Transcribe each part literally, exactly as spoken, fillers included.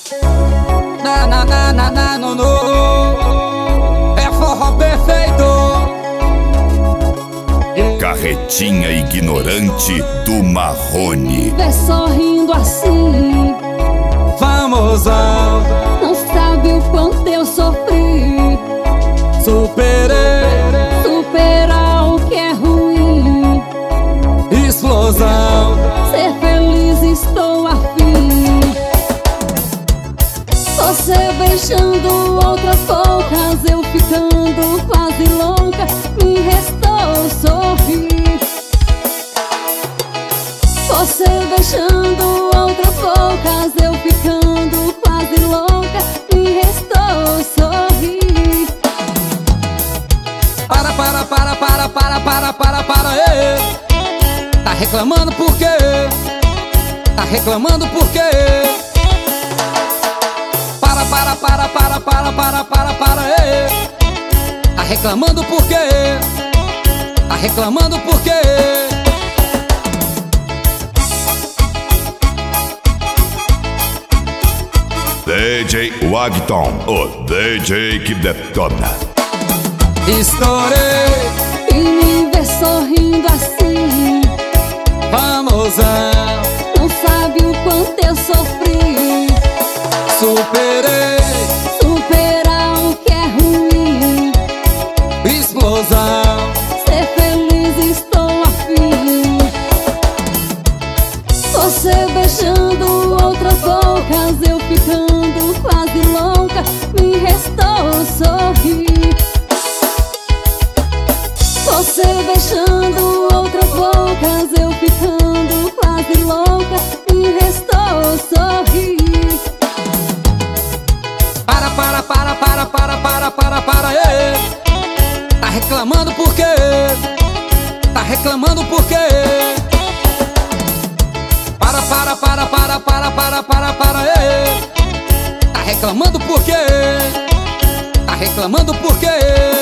Na na na na na no no. É forró perfeito. Carretinha ignorante do Marrone. Vê sorrindo assim, Famosão, não sabe o quanto eu sofri. superei, Superar o que é ruim, explosão. ser feliz estou afim. Você beijando outras bocas, eu ficando quase louca, me restou sorrir. Você beijando outras bocas, eu ficando quase louca, me restou sorrir. Para, para, para, para, para, para, para, para, ê. Tá reclamando por quê? Tá reclamando por quê? Para, para, para, para, para, para, para, para, ê. Tá reclamando por quê? Tá reclamando por quê? D J Wagton, o D J que detona. Estourei, E me vê sorrindo assim, famosão, não sabe o quanto eu sofri. superei, Superar o que é ruim, explosão. ser feliz estou afim. Você beijando outras bocas, eu ficando quase louca, me restou sorrir. Você beijando outras bocas, eu ficando quase louca, me restou sorrir. Para, para, para, para, para, para, para, para, ê. Tá reclamando por quê? Tá reclamando por quê? Para, para, para, para, para, para, para, para, ê. Tá reclamando por quê? Tá reclamando por quê?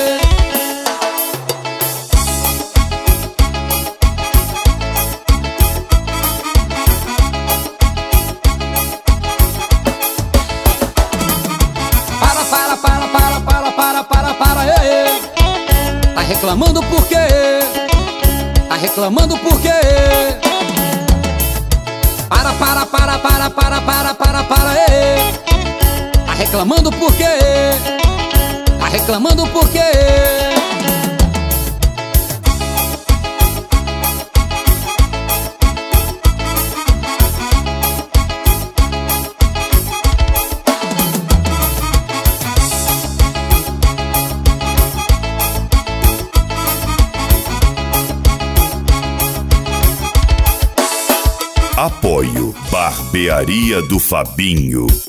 Para, para, para, para, para, para, para, para, ê. Tá reclamando por quê? Tá reclamando por quê? Para, para, para, para, para, para, para, para, ê. Tá reclamando por quê? Tá reclamando por quê? Apoio Barbearia do Fabinho.